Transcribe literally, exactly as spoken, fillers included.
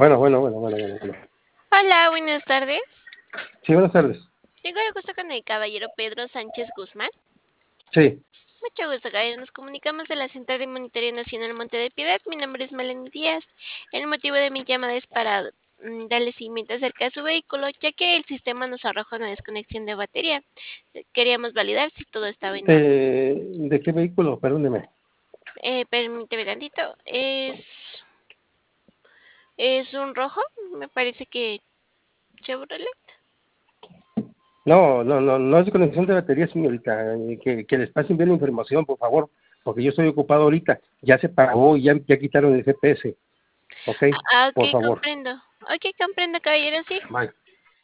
Bueno, bueno, bueno, bueno, bueno, bueno. Hola, buenas tardes. Sí, buenas tardes. Tengo el gusto con el caballero Pedro Sánchez Guzmán. Sí. Mucho gusto, caballero. Nos comunicamos de la Central de Monitoreo Nacional Monte de Piedad. Mi nombre es Melanie Díaz. El motivo de mi llamada es para mm, darle seguimiento acerca de su vehículo, ya que el sistema nos arroja una desconexión de batería. Queríamos validar si todo estaba en orden. Eh, ¿De qué vehículo? Perdóneme. Eh, permíteme tantito. Es, es un rojo, me parece que Chevrolet. No, no, no, no es conexión de batería, señorita. Eh, Que, que les pasen bien la información, por favor, porque yo estoy ocupado ahorita. Ya se pagó y ya, ya quitaron el G P S. ¿Ok? Ah, Por ok, favor. comprendo. Ok, comprendo, caballero, sí. Bye.